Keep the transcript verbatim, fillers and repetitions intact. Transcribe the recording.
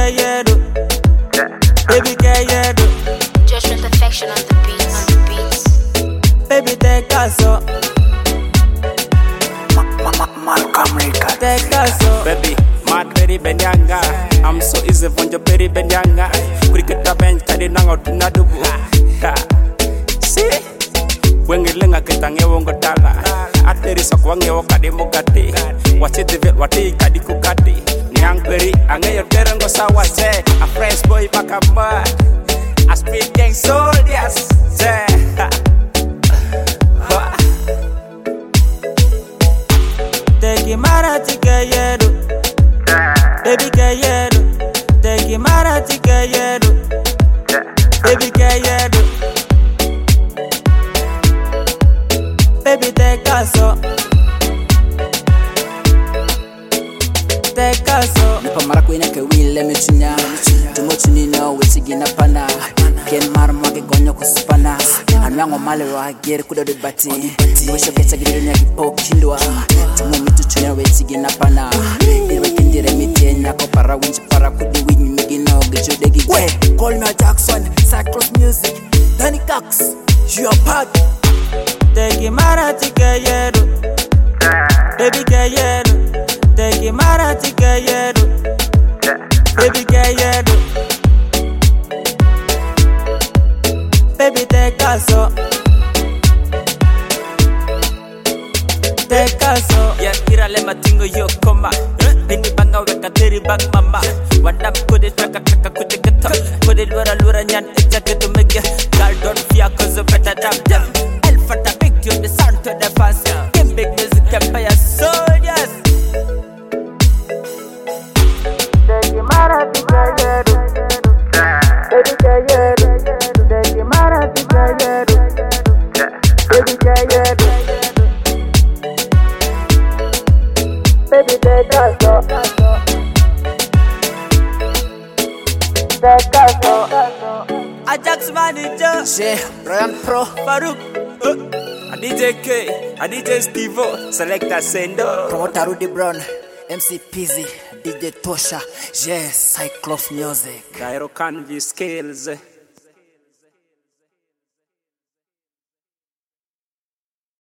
Kayedo. Baby Kayedo. Judgment perfection on the beats, on the beats. Baby take us up. Malcolm Records. Take us up. Baby, mad berry benyanga. I'm so easy for your berry benyanga. Cricket the bench, carry nango to Nadubu. See? When you lenga ketange wongo dala. Ateri sokwange wakade mugati. Wachi the wati kadi kukati. Nyang berry, ange yo terengo sawa say. A fresh boy back up mad. I speak gang soldiers. Say. Take marati Kayedo. Baby Kayedo. Take marati Kayedo. Baby Kayedo. Baby take us up. Take us up. Nipa mara kwenya ke wile mechunya. Tumo tunina wetigi na pana. Ken mara mwage gonyo kusupana. Anwango male wa gere kuda de bati. Mwisho kesa gire nya kipo kindwa. Tumo mitu tunya wetigi na pana. Irwe kindire mitenya ko para winch para kudi wini migina ogejo degi. Wait, call me Jackson, Cyclops Music, Danny Cox, you are part. Take marati Kayedo. Baby Kayedo. Take marati Kayedo. Baby Kayedo. Baby take us up. Take us up. Yeah, ira le matingo yo koma. Bini banga weka teri bang mama. Wadam kode traka traka kode geto. Kode lura lura nyan eja geto mege. Girl don't fear cause you better than them. Elfanta big you the sound to the fans. Game big music empire soldiers. Take marati Kayedo. Baby Kayedo. Take marati Kayedo. Baby Kayedo. Baby take us up. Take us up. Ajax manager. She, Brian Pro. Farouk. A D J K, a D J Stevo, Selector Sendo. Promoter Rudy Brown. M C Pizzy. D J Tosha. Yes, Cyclops Music. Gyro Canvas Scales.